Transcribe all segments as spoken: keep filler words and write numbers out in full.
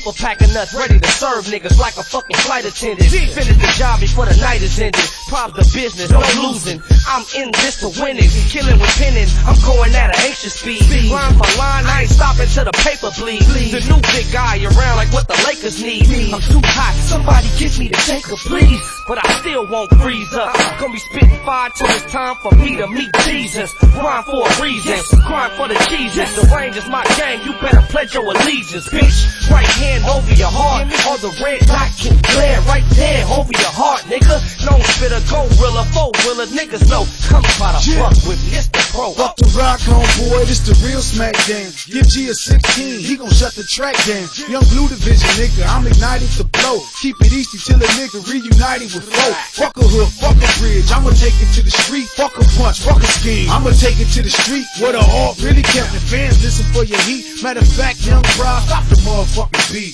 a pack of nuts, ready to serve niggas like a fucking flight attendant. Finish the job before the night is ended. Prob the business, no losing. I'm in this to win it. Killing with pinning, I'm going at an anxious speed. Line for line, I ain't stopping till the paper bleed. The new big guy around like what the Lakers need. I'm too hot, somebody give me the shaker, please. But I still won't freeze up. Gonna be spitting fire till it's time for me to meet Jesus. Grind for a reason, grind for the Jesus. The range is my game, you better pledge your allegiance, bitch. Right hand over your heart, or the red dot can glare right there over your heart, nigga. No spitter, gorilla, four-wheeler, niggas know. Come try to fuck with me, it's the pro. Fuck the rock on, boy, this the real smack game. Give G a sixteen, he gon' shut the track down. Young Blue Division, nigga, I'm ignited to blow. Keep it easy till a nigga reunited with flow. Fuck a hook, fuck a bridge, I'ma take it to the street. Fuck a punch, fuck a scheme, I'ma take it to the street. Where the heart really kept the fans listen for your heat. Matter of fact, young bro, stop the motherfucking beat.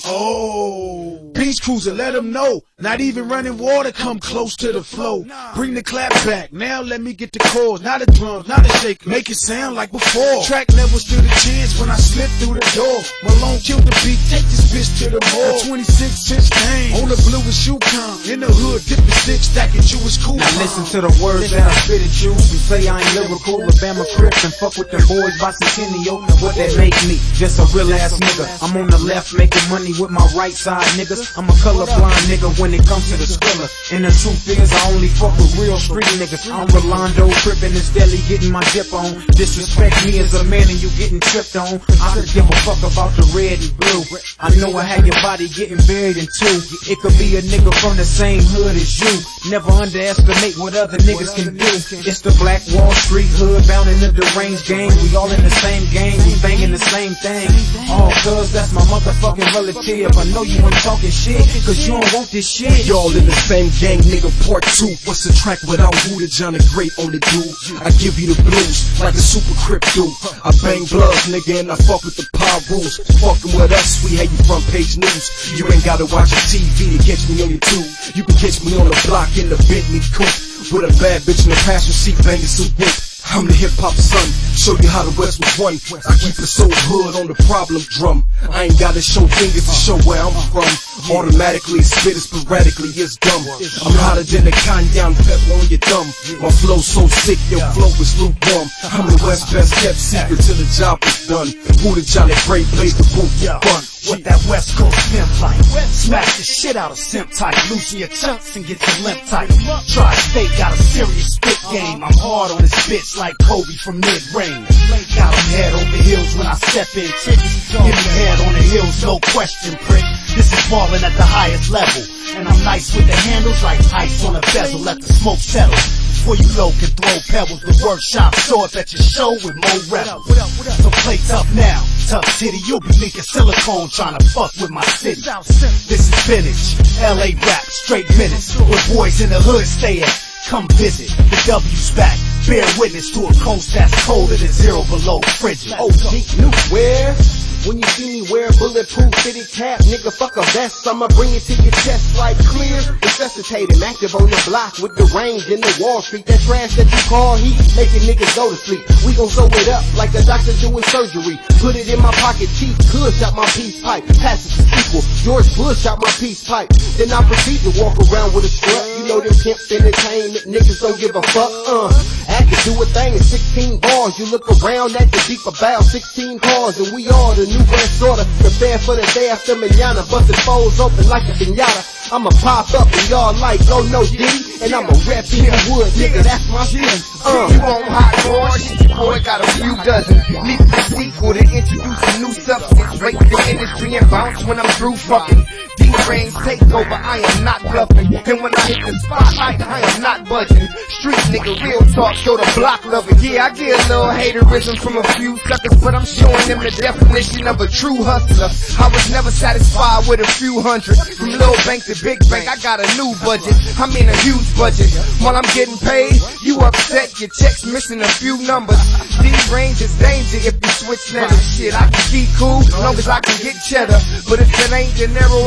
Oh, Beach Cruiser, let them know. Not even running water come close to the flow. Bring the clap back, now let me get the chords. Not a drum, not a shaker, make it sound like before. Track never stood a chance when I slipped through the door. Malone killed the beat, take this bitch to the mall. twenty-six inch thing, on the bluest shoe con. In the hood, dipping sticks, stacking you is cool. Now listen to the words that I spit at you. You say I ain't lyrical, but Bama Crips and fuck with the boys by Centennial. What that make me? Just a real ass nigga. I'm on the left making money with my right side niggas. I'm a colorblind nigga when it comes to the Skrilla. And the truth is I only fuck with real street niggas. I'm Rolando Crippin' and steadily getting my dip on. Disrespect me as a man and you getting tripped on. I could give a fuck about the red and blue. I know I had your body getting buried in two. It could be a nigga from the same hood as you. Never underestimate what other niggas can do. It's the Black Wall Street hood bound in the deranged gang. We all in the same gang, we banging the same thing. All cuz that's my motherfucking relative. I know you ain't talking shit, cause you don't want this shit. Y'all in the same gang, nigga, part two. What's the track without Wooda John the Great on the dude? I give you the blues, like a super crip do. I bang bloods, nigga, and I fuck with the power rules. Fucking with us, we had you front page news. You ain't gotta watch a T V to catch me on your tube. You can catch me on the block in the Bentley coupe, with a bad bitch in the passenger seat banging suit whip. I'm the hip-hop son, show you how the West was won. I keep it so hood on the problem drum. I ain't gotta show fingers to show where I'm from. Automatically, spit it sporadically, it's dumb. I'm hotter than the Kanyan pepper on your thumb. My flow so sick, your flow is lukewarm. I'm the West best kept secret till the job is done. Who the Johnny Great plays the booth for fun. What that West Coast pimp like? Smash the shit out of Simp type. Loosen your chunks and get your limp tight. Tri-State got a serious spit game. I'm hard on this bitch like Kobe from mid-range. Got them head over heels when I step in. Give me head on the heels, no question, prick. This is falling at the highest level. And I'm nice with the handles like ice on a bezel. Let the smoke settle. Before you low can throw pebbles, the workshop show up at your show with more rebels. So play tough now, tough titty, you'll be leaking silicone trying to fuck with my city. This is vintage, L A rap, straight minutes, where boys in the hood stay at. Come visit, the W's back, bear witness to a coast that's colder than zero below frigid. Oh, G, new where? When you see me wear a bulletproof fitted cap, nigga, fuck a vest, I'ma bring it to your chest like clear. Resuscitating, active on the block with the range in the Wall Street. That trash that you call heat, making niggas go to sleep. We gon' sew it up like a doctor doing surgery. Put it in my pocket, Chief Kush out my peace pipe. Pass it to sequel, George Bush out my peace pipe. Then I proceed to walk around with a strut. You know them pimps entertainment, niggas don't give a fuck, uh. I can do a thing in sixteen bars. You look around at the deep about sixteen cars, and we all the new West order. Prepare for the day after manana. Bustin' foes open like a pinata. I'ma pop up and y'all like, oh no Diddy. And I'ma rap in the wood, nigga, that's my shit. Uh. You want hot boys? Your boy got a few dozen. Need the sequel to introduce a new substance. Break the industry and bounce when I'm through fucking. D-Range takeover, I am not bluffing. And when I hit the spotlight, I am not budging. Street nigga, real talk, show the block loving. Yeah, I get a little haterism from a few suckers, but I'm showing them the definition of a true hustler. I was never satisfied with a few hundred. From little bank to big bank, I got a new budget. I'm in a huge budget. While I'm getting paid, you upset, your check's missing a few numbers. D-Range is danger if you switch letters. Shit, I can keep cool as long as I can get cheddar. But if it ain't dinero, it ain't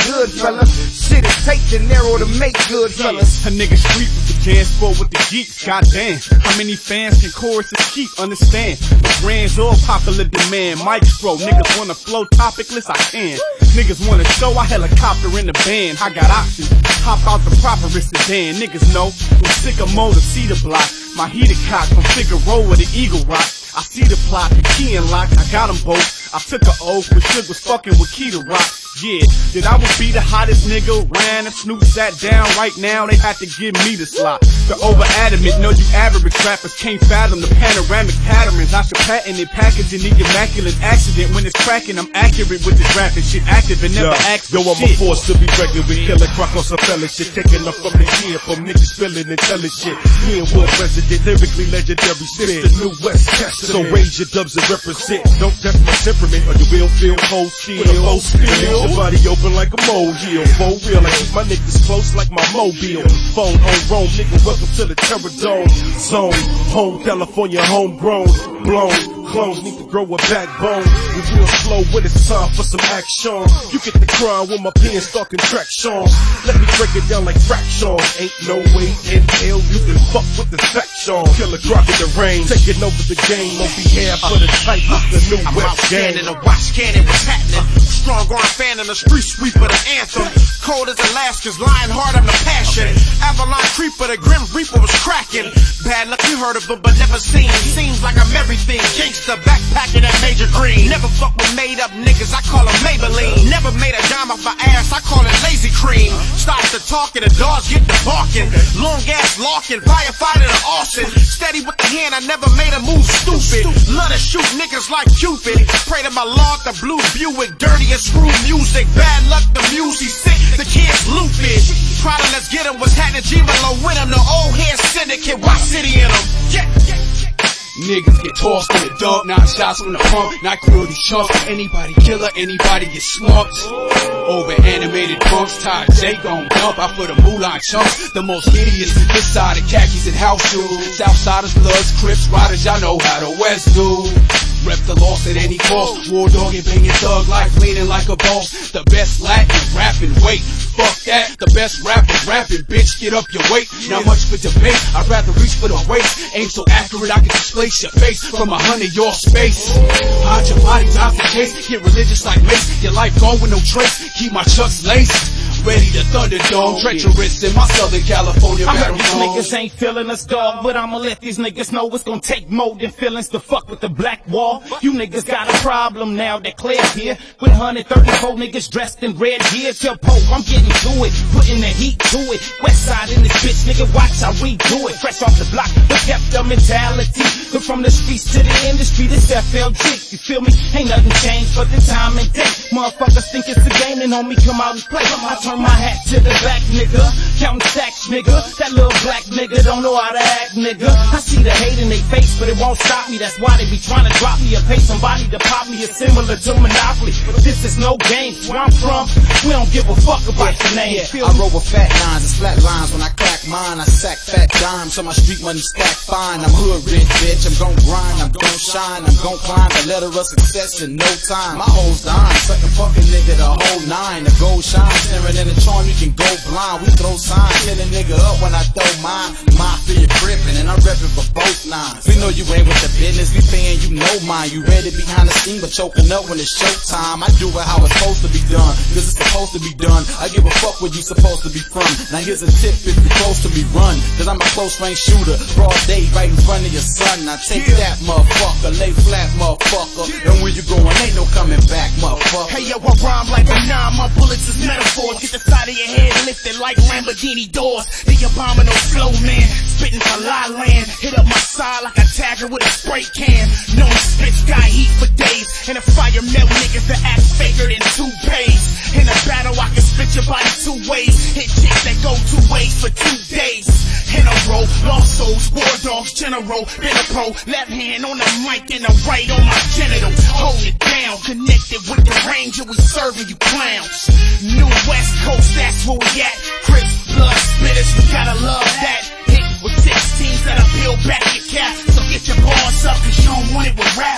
good, fella. Shit is tight to narrow to make good, fellas. A nigga street with the dance floor with the geeks, goddamn. How many fans can choruses keep? Understand, the brands all popular demand. Maestro, niggas wanna flow topicless, I can. Niggas wanna show I helicopter in the band. I got options, hop out the properest sedan. Niggas know, I'm sick of motor, see the block. My heater cock from Figueroa with the Eagle Rock. I see the plot, the key and lock, I got them both. I took an oath when Suge was fucking with Keita Rock. Yeah, that I would be the hottest nigga around. If Snoop sat down right now, they had to give me the slot. The over adamant, know you average rappers can't fathom the panoramic patterns. I should patent it, packaging the immaculate accident. When it's cracking, I'm accurate with this rapping shit, active and never Yo, ask yo, for I'm shit. a force to be reckoned with, killer crock on some fella shit. Taking up from the year, from niggas feeling and telling shit. Me and War President, lyrically legendary spit. It's the new West Testament. So raise your dubs and represent. Don't test my temperament or you will feel cold steel. With a full spill. Your body open like a molehill. For real, I keep my niggas close like my mobile. Phone on Rome, nigga, welcome to the Terror Dome. Zone, home, California, homegrown. Blown, clones need to grow a backbone. We real slow when it's time for some action. You get the crime when my pen start contractions. Let me break it down like fractions. Ain't no way in hell you can fuck with the section. Killer Croc in the range, taking over the game on behalf of the type of the new I'm West outstanding, gang. a watch cannon, what's happening? Strong arm fan in the street sweeper, the anthem. Cold as Alaska's, lying hard, I'm the passion. Avalon creeper, the grim reaper was cracking. Bad luck, you heard of it, but never seen. Seems like I'm everything. Gangsta backpacking at Major Green. Never fuck with made up niggas, I call them Maybelline. Never made a dime off my ass, I call it lazy cream. Starts to talking, the dogs get the barking. Long ass locking, firefighter to Austin. Steady with the hand, I never made a move stupid. Love to shoot niggas like Cupid. Pray to my Lord, the blue Buick, dirty as screw music. Bad luck, the music sick, the kids loopy. Try to let's get him, what's happening, G-Melo with him. The old hair syndicate, Rock City in him. Yeah, yeah, yeah. Niggas get tossed in the dog, nine shots from the pump, not cruelty chumps. Anybody killer, anybody get slumped. Over animated punks, Todd J gon' dump out for the Mulan chumps. The most hideous is this side of khakis and house shoes. Southsiders, Bloods, Crips, Riders, y'all know how the West do. Rep the loss at any cost. War dog and banging thug life, leaning like a boss. The best Latin rapping, wait, fuck that. The best rappers rapping, bitch, get up your weight. Not much for debate, I'd rather reach for the waist. Aim so accurate I can displace your face from a hundred your space. Hide your body, dive the case. Get religious like Mace. Your life gone with no trace. Keep my chucks laced. Ready to Thunderdome, treacherous in my Southern California I battle heard these zone. niggas ain't feeling us, dog, but I'ma let these niggas know it's gonna take more than feelings to fuck with the black wall. You niggas got a problem now that Claire's here with one hundred thirty-four niggas dressed in red gear. Tell Pope I'm getting to it, putting the heat to it. West side in this bitch, nigga, watch how we do it. Fresh off the block, but kept the mentality. But from the streets to the industry, this F L G. You feel me? Ain't nothing changed but the time and date. Motherfuckers think it's a game and homie come out and play. I turn my hat to the back, nigga. Counting stacks, nigga. That little black nigga don't know how to act, nigga. I see the hate in they face, but it won't stop me. That's why they be trying to drop me or pay somebody to pop me. It's similar to Monopoly. But this is no game. Where I'm from, we don't give a fuck about your name. Yeah, I roll with fat lines and flat lines. When I crack mine, I sack fat dimes. So my street money stack fine. I'm hood rich, bitch. I'm gon' grind, I'm gon' shine, I'm gon' climb the ladder of success in no time. My hoes dying, suck a fucking nigga the whole nine. The gold shine, staring in the charm, you can go blind. We throw signs, hit a nigga up when I throw mine. Mafia gripping, and I'm repping for both lines. We know you ain't with the business, we paying you no mind. You ready behind the scene, but choking up when it's showtime. I do it how it's supposed to be done, cause it's supposed to be done. I give a fuck where you supposed to be from. Now here's a tip if you close to me, run. Cause I'm a close range shooter, broad day right in front of your son. Now take that motherfucker, lay flat motherfucker. And where you going, ain't no coming back, motherfucker. Hey yo, I rhyme like a nine, my bullets is metaphors. Get the side of your head lifted like Lamborghini doors. The abominable flow man, spitting for La Land. Hit up my side like a tagger with a spray can. No spits got heat for days. And a fire melt niggas that act faker than toupees. In a battle I can spit your body two ways. Hit chicks that go two ways for two days. In a row, lost souls, war dogs, general, been a pro. Left hand on the mic and the right on my genital. Hold it down, connected with the ranger, we serving you clowns. New West Coast, that's where we at. Crips, blood, spitters, we gotta love that. Hit with sixteens that'll peel back your cap. So get your balls up, cause you don't want it with rap.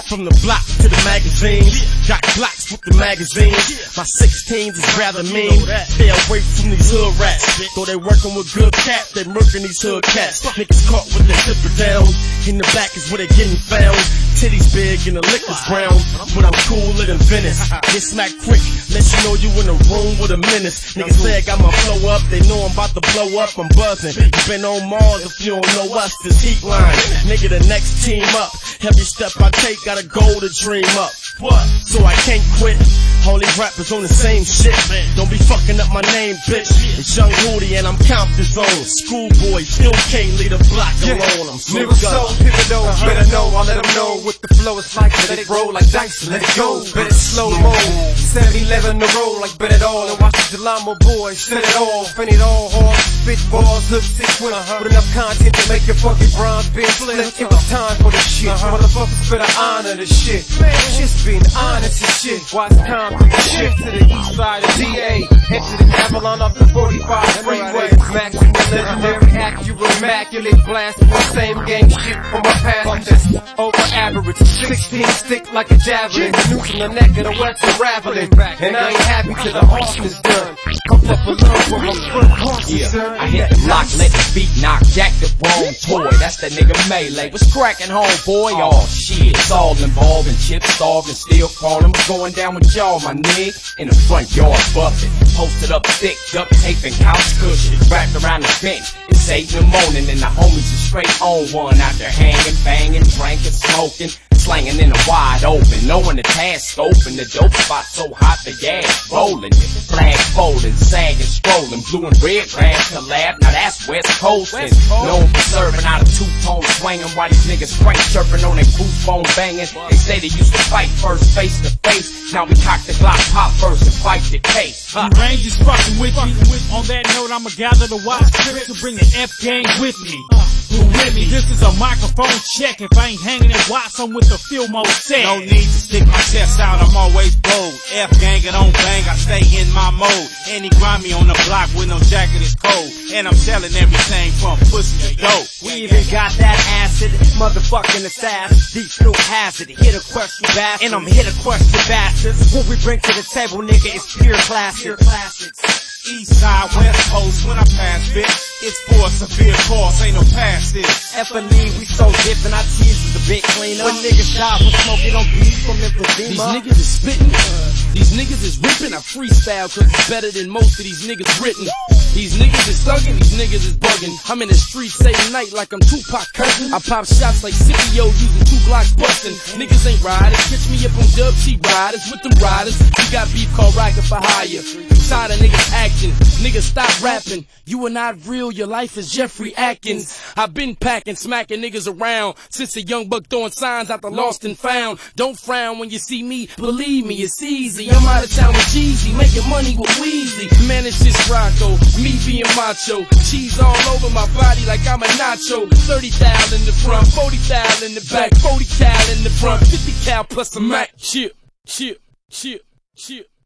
From the block to the magazines, got Glocks with the magazines. My sixteens is rather mean. Stay away from these hood rats. Though they working with good cat, they murking these hood cats. Niggas caught with their zipper down. In the back is where they getting found. Titties big and the liquor's brown, but I'm cooler than Venice. Get smacked quick, let you know you in a room with a menace. Niggas say I got my flow up, they know I'm about to blow up. I'm buzzing. You been on Mars if you don't know us. This heat line, nigga, the next team up. Every step I take, gotta go to dream up. What? So I can't quit. All these rappers on the same shit. Don't be fucking up my name, bitch. It's Young Hootie and I'm Compton Zone. Schoolboy, still can't leave the block alone. I'm so Niggas so pivotal, better know, I'll let them know what the flow is like. Let it roll like dice, let it go, bet it slow mo. seven eleven to roll like bet it all. And watch the Jalamo boys set it off. And it all hard, spit balls, hook sequence. With enough content to make your fucking bronze bitch flip. It was time for the shit. Motherfuckers better honor the shit. Shit's being honest and shit. Watch time to shift to the east side of D A. Enter the Avalon off the forty-five freeway. Maximum legendary, accurate, immaculate blast. The same gang shit from my past. Just over average. sixteen stick like a javelin. The noose in the neck of the west unraveling. And I ain't happy till the horse is done. Come up a love for my front horse is done. I hit the block, let the beat knock, jack the wrong toy. That's that nigga Melee. What's cracking, homeboy? Oh shit, it's all involved in chips, starving, still crawling. What's going down with y'all, my nigga? In the front yard, buffing, posted up thick, duct tape and couch cushions, wrapped around the bench. It's eight in the morning and the homies are straight on one out there hanging, banging, drinking, smoking, slanging in the wide open, knowing the task open, the dope spot so hot the gas rolling, flag folding, sagging, strolling, blue and red grass collab. Now that's West Coastin', known for serving out a two-tone swinging while these niggas crank chirping on their goose phone banging. They say they used to fight first face to face, now we cock the Glock, pop first and fight the case. Uh, Range is fucking with me. On that note, I'ma gather the watch trips to bring the F gang with me. Who with me? This is a microphone check. If I ain't hanging at Watts, I'm with the Filmo set. No need to stick my chest out, I'm always bold. F gang it don't bang, I stay in my mode. Any grimy on the block with no jacket is cold. And I'm selling everything from pussy to dope. We even got that acid, motherfucking assassin, deep through hazard. Hit a question bastard, and I'm hit a question bastards. What we bring to the table, nigga, is pure classic. Pure classics. East side, west coast, when I pass bitch, it's for a severe course, ain't no pass this. F and E, we so different, our tears is a bit cleaner. When niggas die from smoking on beef from emphysema. These niggas is spitting, these niggas is ripping. I freestyle cause it's better than most of these niggas written. These niggas is thugging, these niggas is bugging. I'm in the streets every night like I'm Tupac cousin. I pop shots like Scipio using two Glocks bustin'. Niggas ain't riders, catch me up on Dub T riders with them riders. You got beef called Rocket for hire. Tired of niggas acting, niggas stop rapping. You are not real, your life is Jeffrey Atkins. I've been packing, smacking niggas around since a young buck throwing signs out the lost and found. Don't frown when you see me, believe me, it's easy. I'm out of town with Jeezy, making money with Weezy. Man, it's just Rocco, me being macho. Cheese all over my body like I'm a nacho. thirty thou in the front, forty thou in the back, forty cal in the front, fifty cal plus a Mac. Chip, chip, chip, chip.